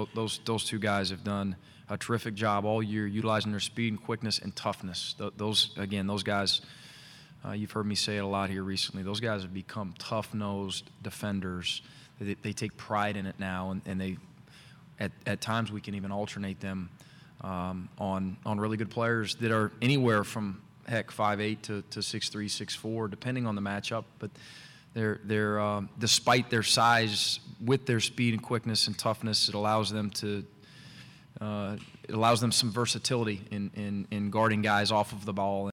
Those two guys have done a terrific job all year utilizing their speed and quickness and toughness. Those guys, you've heard me say it a lot here recently, those guys have become tough-nosed defenders. They take pride in it now, and they at times we can even alternate them on really good players that are anywhere from, heck, 5'8" to 6'3", 6'4", depending on the matchup. But they're despite their size, with their speed and quickness and toughness, it allows them some versatility in guarding guys off of the ball.